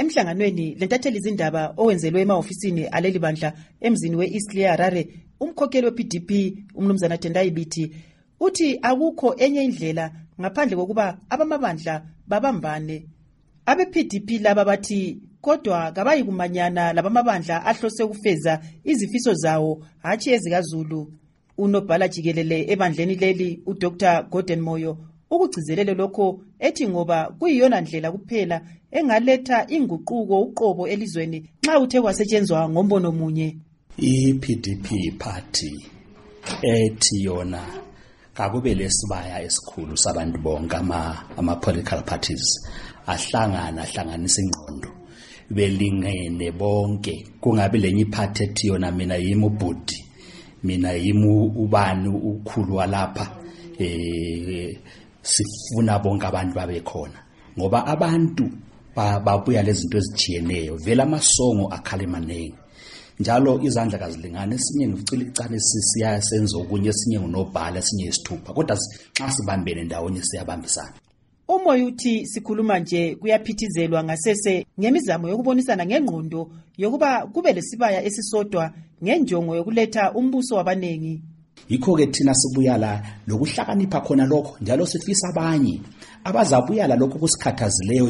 Emhlanganweni lentatheli izindaba owenzelwe emaofisini aleli bandla emzini we-East Lear Harare, umkhokheli we-PDP umnumzana Tendai Biti uthi akukho enye indlela ngaphandle kokuba abamabandla babambane. Abe-PDP laba bathi kodwa kabayi kumanyana labamabandla ahlose ukufeza izifiso zawo hatshi ezikaZulu. Unobhala jikelele ebandleni leli uDr Gordon Moyo ukugcizelele lokho ethi ngoba kuyiyona ndlela kuphela engaletha inguquko uqobo elizweni nxa uthe kwasetshenzwa ngombono munye. I-PDP party ethi yona kakube lesibaya esikhulu sabantu bonke ama-political parties ahlanganisa ingqondo belingene bonke, kungabi lenye iphathi ethi yona mina yimi ubhudi, mina yimi ubani ukhulu walapha, sifuna bonke abantu babe khona ngoba abantu babuya lezinto ezijiyeneyo, vela amasongo akhala emaningi njalo izandla kazilingana, esinye ngifilicane siyasenza okunye, esinye ngunobhala, esinye isithupha, kodwa nxa sibambene ndawonye siyabambisana. Umoya uthi sikhuluma nje kuyaphithizelwa ngasese ngemizamo yokubonisana ngengqondo yokuba kube lesibaya esisodwa ngenjongo yokuletha umbuso wabanengi. Yikho-ke thina sibuya la lokuhlakanipha khona lokho, njalo sifisa abanye abazabuya la lokho kusikhathazileyo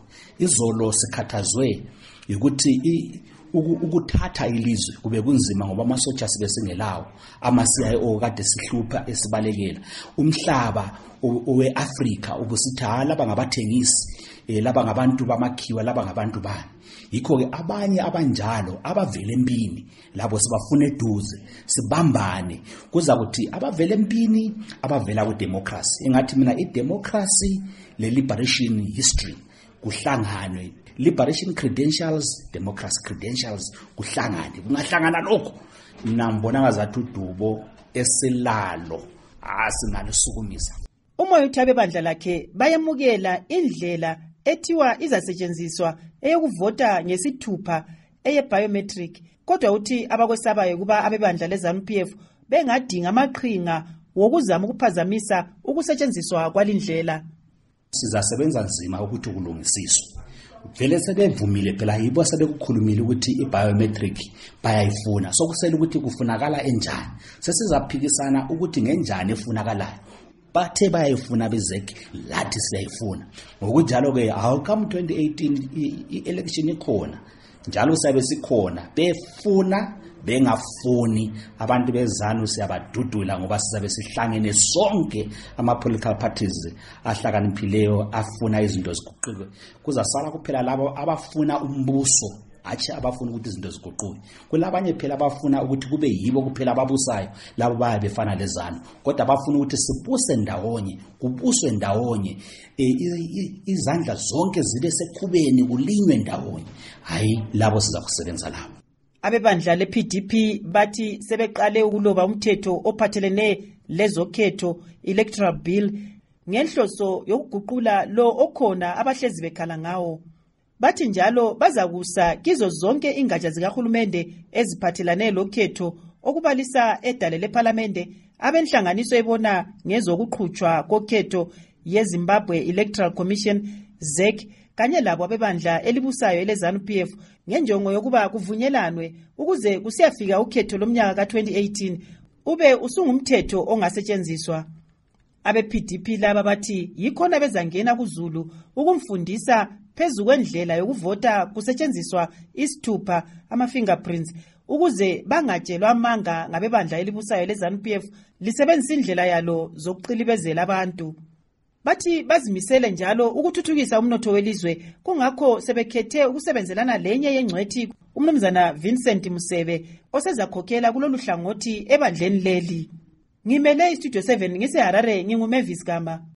izolo sikhathazwe ukuthi ukuthatha ilizwe kube kunzima ngoba amasotsha sibe singelawo, ama-CIO kade sihlupha esibalekela, umhlaba owe-Afrika ubusithi laba ngabathengisi, laba ngabantu bamakhiwa, laba ngabantu bani. Yikho-ke abanye abanjalo abavela empini labo sibafuna eduze, sibambane kuza kuthi abavela empini abavela kudemocracy. Engathi mina idemocracy le-liberation history kuhlanganwe, liberation credentials, democracy credentials kuhlangane, kungahlangana lokho mina ngibona ngazathi udubo esilalo singalisukumisa. Umoya uthi abebandla lakhe bayamukela indlela ethiwa izasetshenziswa eyokuvota ngesithupha eye-biometric, kodwa uthi abakwesabayo kuba abebandla leZANU-PF bengadinga amaqhinga wokuzama ukuphazamisa ukusetshenziswa kwalindlela. Sizasebenza nzima ukuthi kulungisiswe. Vele sebevumile phela, yibo sebekukhulumile ukuthi i-biometric bayayifuna, sokusela ukuthi kufunakala enjani, sesizaphikisana ukuthi ngenjani efunakalayo. Bathe bayayifuna bezek, lathi siyayifuna. Ngokunjalo-ke awukam 2018 i-election ikhona, njalo siyabe sikhona, befuna bengafuni abantu beZANU siyabadudula ngoba sizabe sihlangene sonke ama-political parties ahlakaniphileyo afuna izinto ziguquke. Kuzasala kuphela labo abafuna umbuso, hatshi abafuna ukuthi izinto ziguquke. Kulabanye phela abafuna ukuthi kube yibo kuphela ababusayo, labo bayabe befana leZANU, kodwa abafuna ukuthi sibuse ndawonye, kubuswe ndawonye, izandla zonke zibe sekhubeni, kulinywe ndawonye. Hayi, labo siza kusebenza labo. Abebandla le-PDP bathi sebeqale ukuloba umthetho ophathelene lezokhetho, electoral bill, ngenhloso yokuguqula lo okhona abahlezi bekhala ngawo. Bathi njalo bazakusa kizo zonke ingatsha zikahulumende eziphathelane lokhetho, okubalisa edale leParlamente, abenhlanganiso ebona ngezokuqhutshwa kokhetho yeZimbabwe Electoral Commission ZEC, kanye labo abebandla elibusayo eleZANU-PF ngenjongo yokuba kuvunyelanwe ukuze kusiyafika ukhetho lomnyaka ka-2018 ube usungumthetho ongasetshenziswa. Abe-PDP laba bathi yikhona bezangena kuZulu ukumfundisa phezu kwendlela yokuvota kusetshenziswa isithupha, ama-fingerprints, ukuze bangatshelwa amanga ngabebandla elibusayo leZANU-PF lisebenzisa indlela yalo zokuqilibezela abantu. Bathi bazimisele njalo ukuthuthukisa umnotho welizwe, kungakho sebekhethe ukusebenzelana lenye yengcwethi umnumzana Vincent Musebe osezakhokhela kulolu hlangothi ebandleni leli. Ngimele iStudio 7 ngiseHarare, nginguMavis Gama.